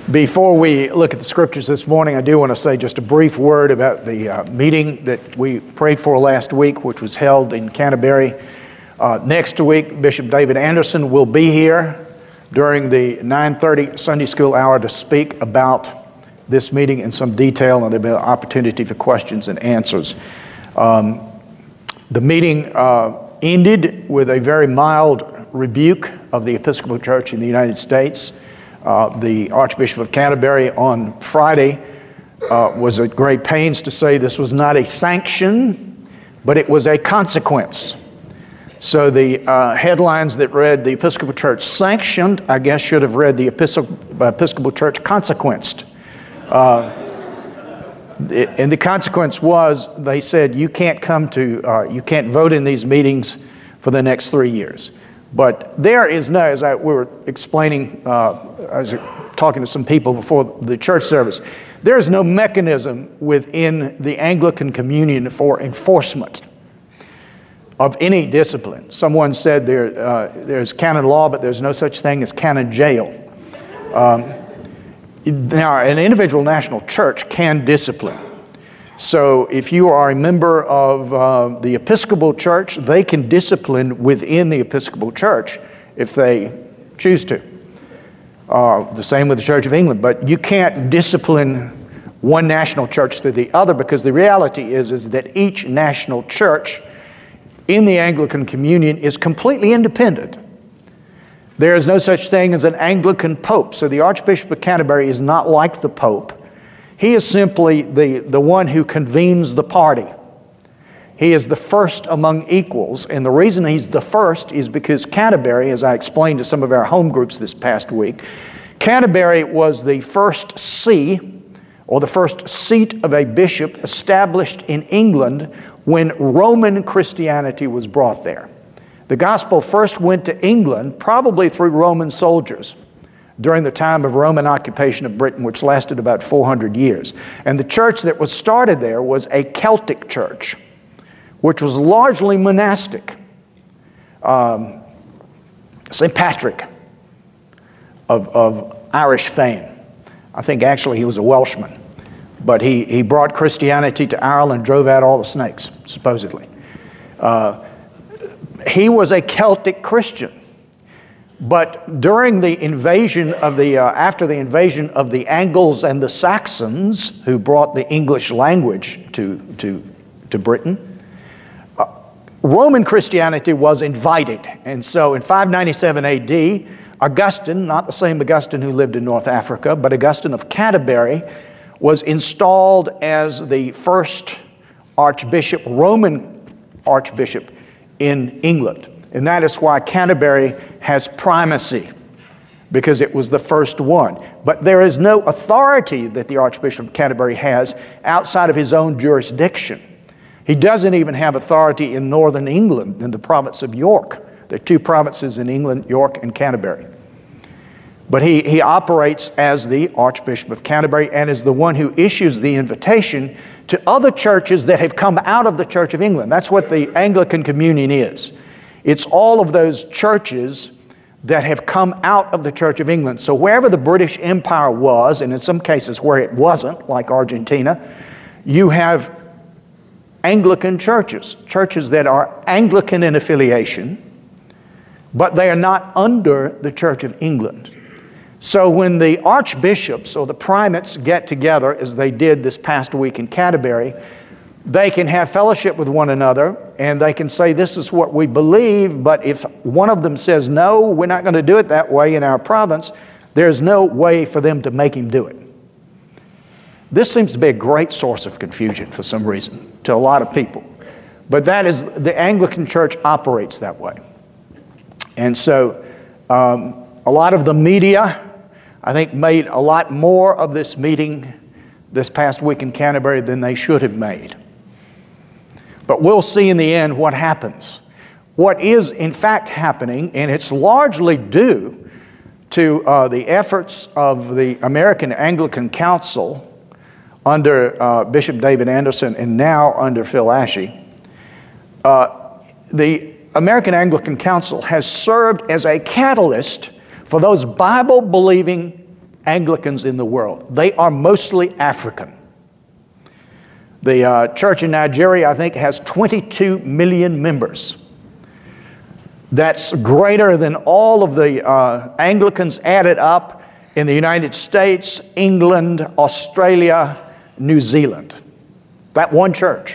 Before we look at the scriptures this morning, I do want to say just a brief word about the meeting that we prayed for last week, which was held in Canterbury. Next week, Bishop David Anderson will be here during the 9:30 Sunday school hour to speak about this meeting in some detail, and there'll be an opportunity for questions and answers. The meeting ended with a very mild rebuke of the Episcopal Church in the United States. The Archbishop of Canterbury on Friday was at great pains to say this was not a sanction, but it was a consequence. So the headlines that read the Episcopal Church sanctioned, I guess should have read the Episcopal Church consequenced. And the consequence was, they said, you can't you can't vote in these meetings for the next 3 years. But there is no, as we were explaining, I was talking to some people before the church service, there is no mechanism within the Anglican Communion for enforcement of any discipline. Someone said there's canon law, but there's no such thing as canon jail. Now, an individual national church can discipline. So if you are a member of the Episcopal Church, they can discipline within the Episcopal Church if they choose to. The same with the Church of England. But you can't discipline one national church to the other, because the reality is that each national church in the Anglican Communion is completely independent. There is no such thing as an Anglican Pope. So the Archbishop of Canterbury is not like the Pope. He is simply the one who convenes the party. He is the first among equals, and the reason he's the first is because Canterbury, as I explained to some of our home groups this past week, Canterbury was the first see, or the first seat of a bishop established in England when Roman Christianity was brought there. The gospel first went to England, probably through Roman soldiers, during the time of Roman occupation of Britain, which lasted about 400 years. And the church that was started there was a Celtic church, which was largely monastic. St. Patrick of Irish fame. I think actually he was a Welshman, but he brought Christianity to Ireland, drove out all the snakes, supposedly. He was a Celtic Christian. But during the invasion of after the invasion of the Angles and the Saxons, who brought the English language to Britain, Roman Christianity was invited. And so in 597 AD, Augustine, not the same Augustine who lived in North Africa, but Augustine of Canterbury, was installed as the first archbishop, Roman archbishop in England. And that is why Canterbury has primacy, because it was the first one. But there is no authority that the Archbishop of Canterbury has outside of his own jurisdiction. He doesn't even have authority in northern England, in the province of York. There are two provinces in England, York and Canterbury. But he operates as the Archbishop of Canterbury and is the one who issues the invitation to other churches that have come out of the Church of England. That's what the Anglican Communion is. It's all of those churches that have come out of the Church of England. So wherever the British Empire was, and in some cases where it wasn't, like Argentina, you have Anglican churches, churches that are Anglican in affiliation, but they are not under the Church of England. So when the archbishops or the primates get together, as they did this past week in Canterbury, they can have fellowship with one another, and they can say, this is what we believe, but if one of them says, no, we're not going to do it that way in our province, there's no way for them to make him do it. This seems to be a great source of confusion for some reason to a lot of people. But that is, the Anglican Church operates that way. And so a lot of the media, I think, made a lot more of this meeting this past week in Canterbury than they should have made. But we'll see in the end what happens. What is in fact happening, and it's largely due to the efforts of the American Anglican Council under Bishop David Anderson and now under Phil Ashey. The American Anglican Council has served as a catalyst for those Bible-believing Anglicans in the world. They are mostly African. The church in Nigeria, I think, has 22 million members. That's greater than all of the Anglicans added up in the United States, England, Australia, New Zealand. That one church.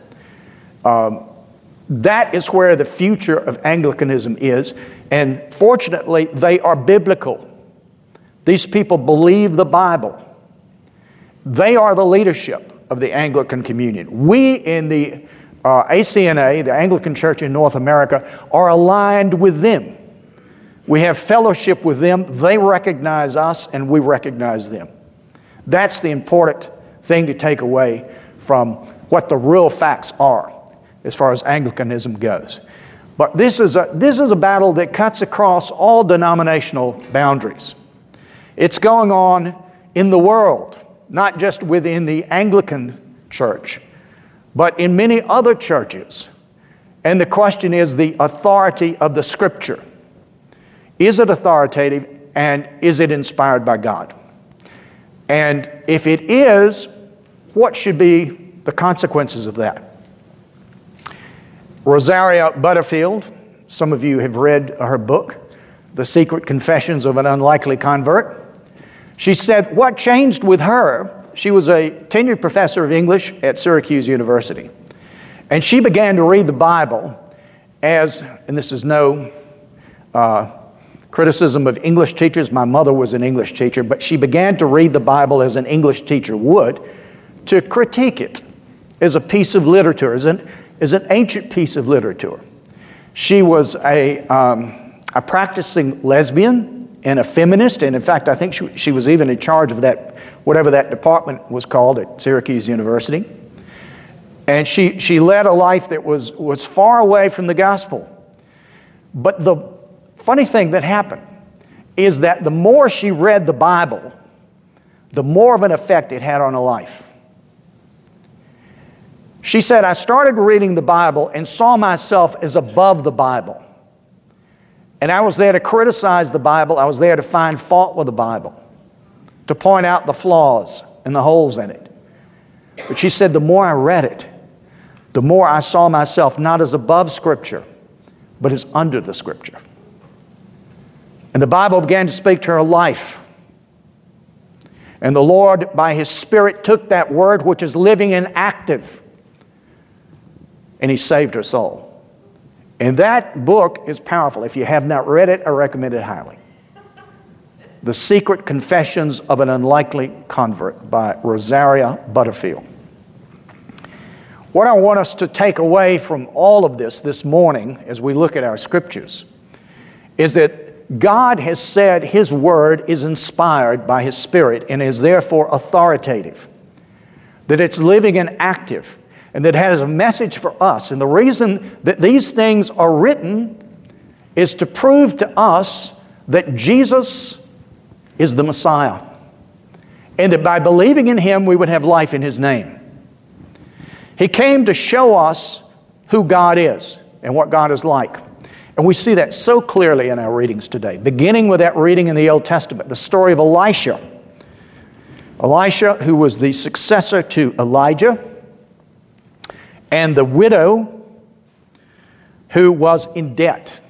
That is where the future of Anglicanism is. And fortunately, they are biblical. These people believe the Bible. They are the leadership of the Anglican Communion. We in the ACNA, the Anglican Church in North America, are aligned with them. We have fellowship with them. They recognize us and we recognize them. That's the important thing to take away from what the real facts are as far as Anglicanism goes. But this is a battle that cuts across all denominational boundaries. It's going on in the world, not just within the Anglican Church, but in many other churches. And the question is the authority of the Scripture. Is it authoritative and is it inspired by God? And if it is, what should be the consequences of that? Rosaria Butterfield, some of you have read her book, The Secret Confessions of an Unlikely Convert. She said what changed with her, she was a tenured professor of English at Syracuse University. And she began to read the Bible as, and this is no criticism of English teachers, my mother was an English teacher, but she began to read the Bible as an English teacher would, to critique it as a piece of literature, as an ancient piece of literature. She was a practicing lesbian and a feminist, and in fact, I think she was even in charge of that, whatever that department was called at Syracuse University. And she led a life that was far away from the gospel. But the funny thing that happened is that the more she read the Bible, the more of an effect it had on her life. She said, I started reading the Bible and saw myself as above the Bible. And I was there to criticize the Bible. I was there to find fault with the Bible, to point out the flaws and the holes in it. But she said, the more I read it, the more I saw myself not as above Scripture, but as under the Scripture. And the Bible began to speak to her life. And the Lord, by His Spirit, took that word, which is living and active, and He saved her soul. And that book is powerful. If you have not read it, I recommend it highly. The Secret Confessions of an Unlikely Convert by Rosaria Butterfield. What I want us to take away from all of this morning as we look at our scriptures is that God has said His Word is inspired by His Spirit and is therefore authoritative, that it's living and active, and that has a message for us. And the reason that these things are written is to prove to us that Jesus is the Messiah, and that by believing in Him we would have life in His name. He came to show us who God is and what God is like. And we see that so clearly in our readings today, beginning with that reading in the Old Testament, the story of Elisha. Elisha, who was the successor to Elijah, and the widow who was in debt.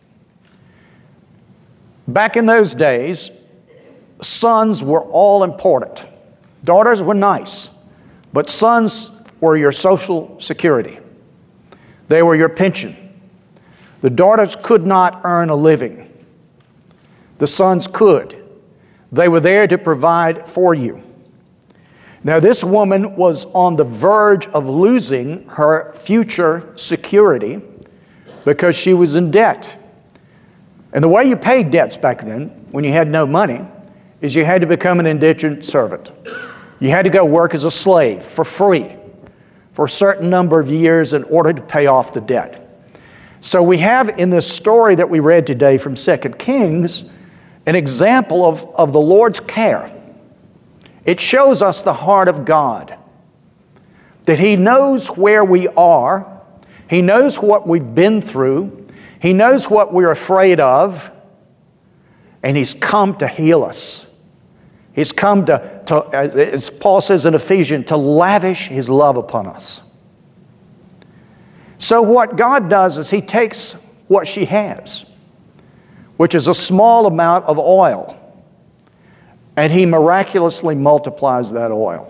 Back in those days, sons were all important. Daughters were nice, but sons were your social security. They were your pension. The daughters could not earn a living. The sons could. They were there to provide for you. Now, this woman was on the verge of losing her future security because she was in debt. And the way you paid debts back then, when you had no money, is you had to become an indentured servant. You had to go work as a slave for free for a certain number of years in order to pay off the debt. So we have in this story that we read today from 2 Kings an example of the Lord's care. It shows us the heart of God, that He knows where we are, He knows what we've been through, He knows what we're afraid of, and He's come to heal us He's come as Paul says in Ephesians, to lavish His love upon us. So what God does is He takes what she has, which is a small amount of oil, and He miraculously multiplies that oil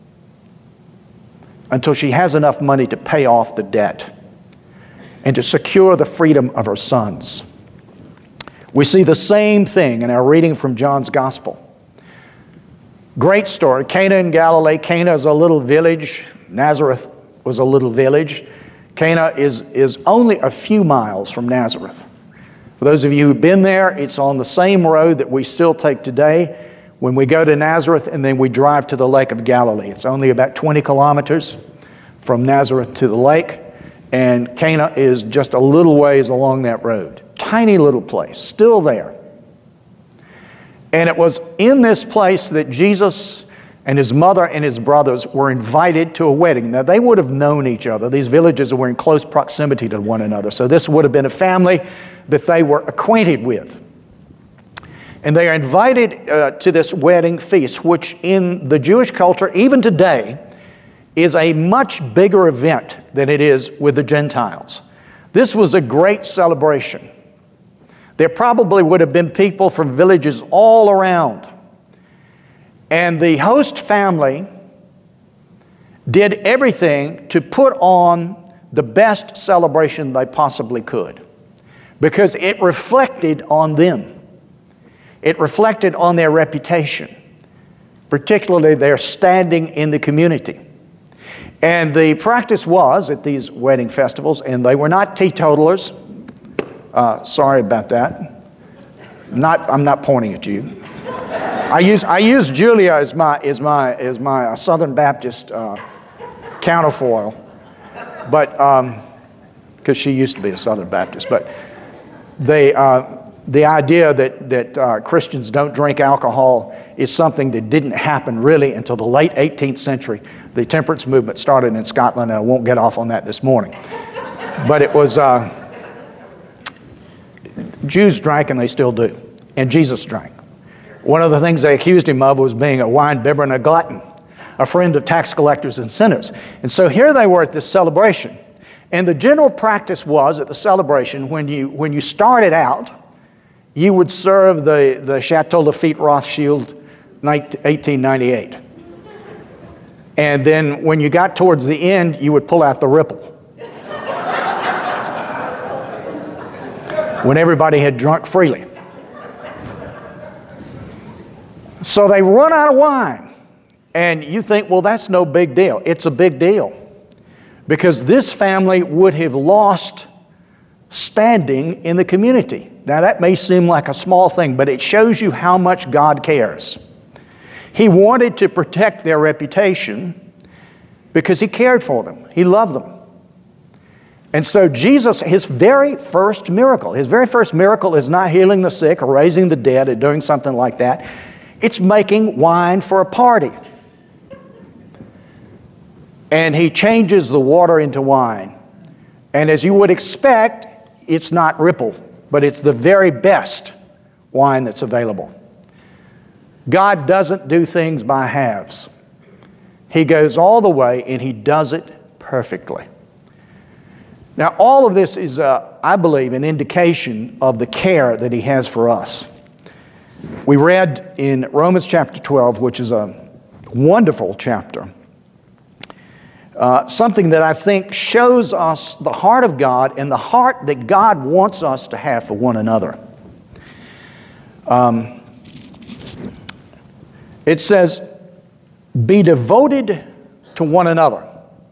until she has enough money to pay off the debt and to secure the freedom of her sons. We see the same thing in our reading from John's Gospel. Great story. Cana in Galilee. Cana is a little village. Nazareth was a little village. Cana is only a few miles from Nazareth. For those of you who've been there, it's on the same road that we still take today when we go to Nazareth and then we drive to the Lake of Galilee. It's only about 20 kilometers from Nazareth to the lake, and Cana is just a little ways along that road. Tiny little place, still there. And it was in this place that Jesus and His mother and His brothers were invited to a wedding. Now, they would have known each other. These villages were in close proximity to one another. So this would have been a family that they were acquainted with. And they are invited to this wedding feast, which in the Jewish culture, even today, is a much bigger event than it is with the Gentiles. This was a great celebration. There probably would have been people from villages all around. And the host family did everything to put on the best celebration they possibly could, because it reflected on them. It reflected on their reputation, particularly their standing in the community. And the practice was at these wedding festivals, and they were not teetotalers. Sorry about that. I'm not pointing at you. I use Julia as my Southern Baptist counterfoil, but because she used to be a Southern Baptist. But the idea that Christians don't drink alcohol is something that didn't happen really until the late 18th century. The temperance movement started in Scotland, and I won't get off on that this morning. But it was Jews drank, and they still do, and Jesus drank. One of the things they accused Him of was being a wine bibber and a glutton, a friend of tax collectors and sinners. And so here they were at this celebration. And the general practice was at the celebration, when you started out, you would serve the Chateau Lafite Rothschild 1898. And then when you got towards the end, you would pull out the Ripple. When everybody had drunk freely. So they run out of wine. And you think, well, that's no big deal. It's a big deal. Because this family would have lost standing in the community. Now, that may seem like a small thing, but it shows you how much God cares. He wanted to protect their reputation because He cared for them. He loved them. And so Jesus, His very first miracle is not healing the sick or raising the dead or doing something like that. It's making wine for a party. And He changes the water into wine. And as you would expect, it's not Ripple, but it's the very best wine that's available. God doesn't do things by halves. He goes all the way, and He does it perfectly. Now, all of this is, I believe, an indication of the care that He has for us. We read in Romans chapter 12, which is a wonderful chapter, something that I think shows us the heart of God and the heart that God wants us to have for one another. It says, "Be devoted to one another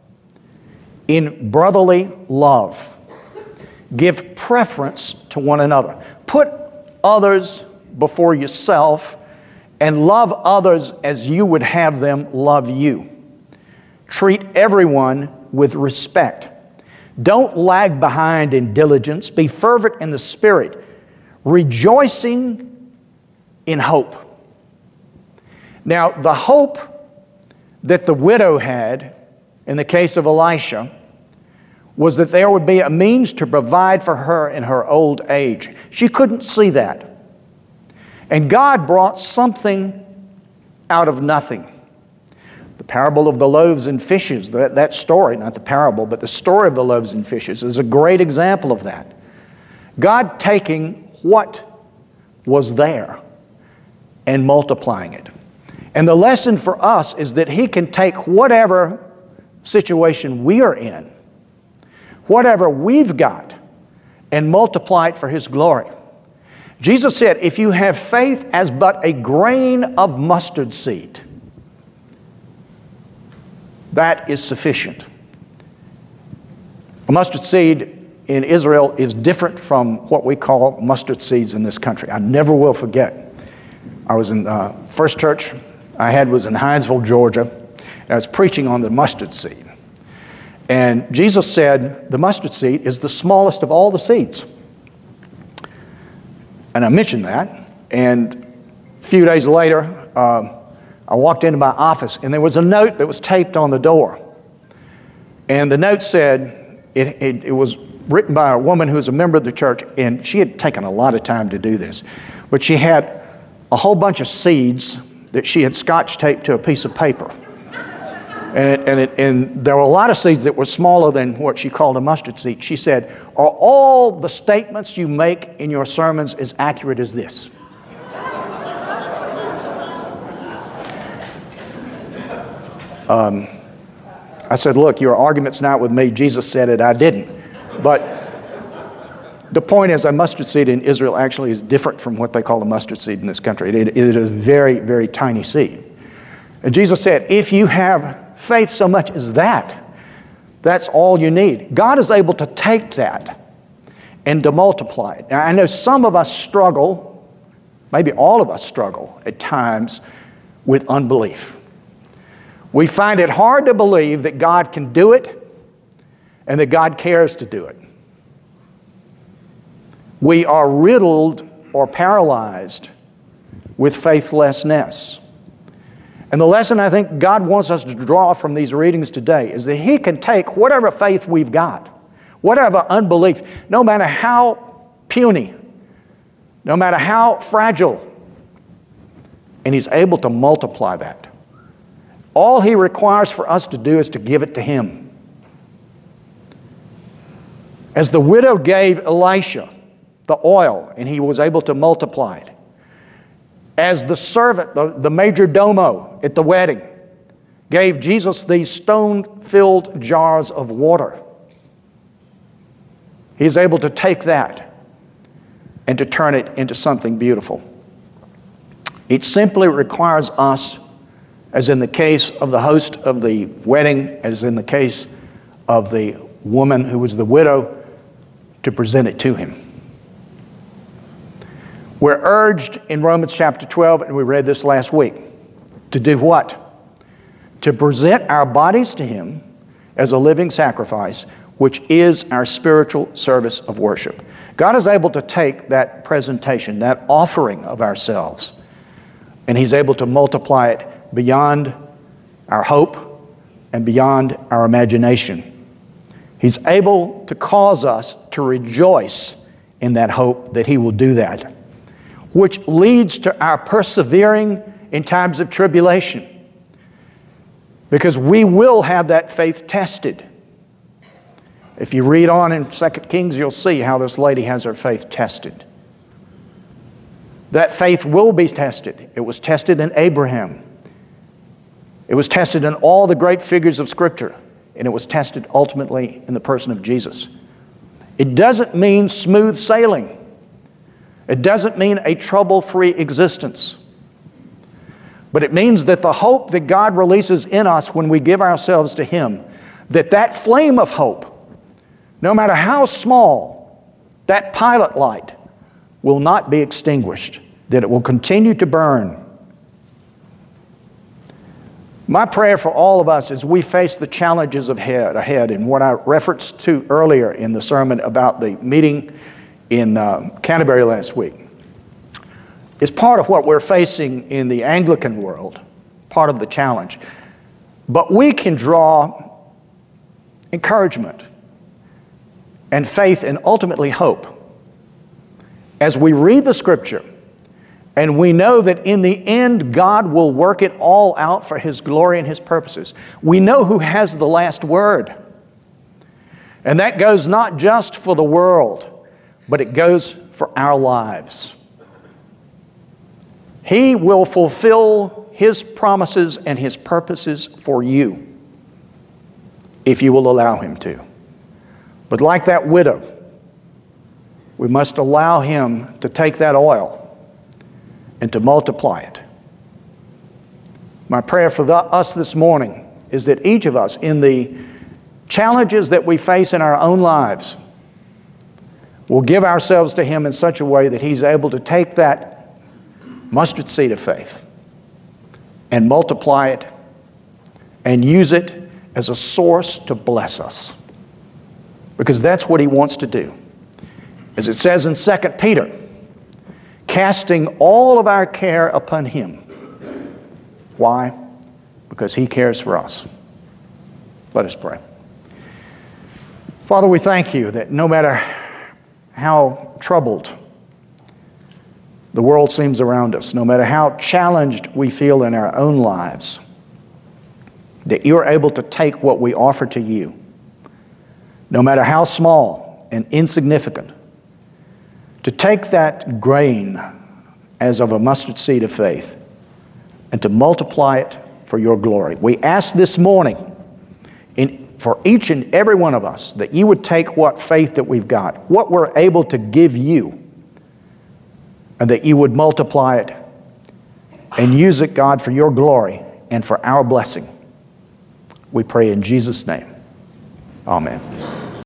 in brotherly love. Give preference to one another. Put others before yourself and love others as you would have them love you. Treat everyone with respect. Don't lag behind in diligence. Be fervent in the Spirit, rejoicing in hope." Now, the hope that the widow had in the case of Elisha was that there would be a means to provide for her in her old age. She couldn't see that. And God brought something out of nothing. The parable of the loaves and fishes, that story, not the parable, but the story of the loaves and fishes is a great example of that. God taking what was there and multiplying it. And the lesson for us is that He can take whatever situation we are in, whatever we've got, and multiply it for His glory. Jesus said, if you have faith as but a grain of mustard seed, that is sufficient. A mustard seed in Israel is different from what we call mustard seeds in this country. I never will forget. I was in first church I had was in Hinesville, Georgia, and I was preaching on the mustard seed. And Jesus said the mustard seed is the smallest of all the seeds. And I mentioned that, and a few days later, I walked into my office, and there was a note that was taped on the door. And the note said, it was written by a woman who was a member of the church, and she had taken a lot of time to do this. But she had a whole bunch of seeds that she had scotch taped to a piece of paper. And there were a lot of seeds that were smaller than what she called a mustard seed. She said, are all the statements you make in your sermons as accurate as this? I said, look, your argument's not with me. Jesus said it, I didn't. But the point is, a mustard seed in Israel actually is different from what they call a mustard seed in this country. It is a very, very tiny seed. And Jesus said, if you have faith so much as that, that's all you need. God is able to take that and to multiply it. Now, I know some of us struggle, maybe all of us struggle at times with unbelief. We find it hard to believe that God can do it and that God cares to do it. We are riddled or paralyzed with faithlessness. And the lesson I think God wants us to draw from these readings today is that He can take whatever faith we've got, whatever unbelief, no matter how puny, no matter how fragile, and He's able to multiply that. All He requires for us to do is to give it to Him. As the widow gave Elisha the oil, and he was able to multiply it. As the servant, the major domo at the wedding, gave Jesus these stone-filled jars of water, He's able to take that and to turn it into something beautiful. It simply requires us, as in the case of the host of the wedding, as in the case of the woman who was the widow, to present it to Him. We're urged in Romans chapter 12, and we read this last week, to do what? To present our bodies to Him as a living sacrifice, which is our spiritual service of worship. God is able to take that presentation, that offering of ourselves, and He's able to multiply it beyond our hope and beyond our imagination. He's able to cause us to rejoice in that hope that He will do that, which leads to our persevering in times of tribulation, because we will have that faith tested. If you read on in 2 Kings, you'll see how this lady has her faith tested. That faith will be tested. It was tested in Abraham. It was tested in all the great figures of Scripture, and it was tested ultimately in the person of Jesus. It doesn't mean smooth sailing. It doesn't mean a trouble-free existence. But it means that the hope that God releases in us when we give ourselves to Him, that flame of hope, no matter how small, that pilot light will not be extinguished, that it will continue to burn. My prayer for all of us as we face the challenges ahead, and what I referenced to earlier in the sermon about the meeting in Canterbury last week, is part of what we're facing in the Anglican world, part of the challenge. But we can draw encouragement and faith and ultimately hope as we read the Scripture And we know that in the end, God will work it all out for His glory and His purposes. We know who has the last word. And that goes not just for the world, but it goes for our lives. He will fulfill His promises and His purposes for you if you will allow Him to. But like that widow, we must allow Him to take that oil and to multiply it. My prayer for us this morning is that each of us, in the challenges that we face in our own lives, will give ourselves to Him in such a way that He's able to take that mustard seed of faith and multiply it and use it as a source to bless us. Because that's what He wants to do. As it says in 2 Peter, casting all of our care upon Him. Why? Because He cares for us. Let us pray. Father, we thank You that no matter how troubled the world seems around us, no matter how challenged we feel in our own lives, that You're able to take what we offer to You, no matter how small and insignificant, to take that grain as of a mustard seed of faith and to multiply it for Your glory. We ask this morning for each and every one of us that You would take what faith that we've got, what we're able to give You, and that You would multiply it and use it, God, for Your glory and for our blessing. We pray in Jesus' name. Amen.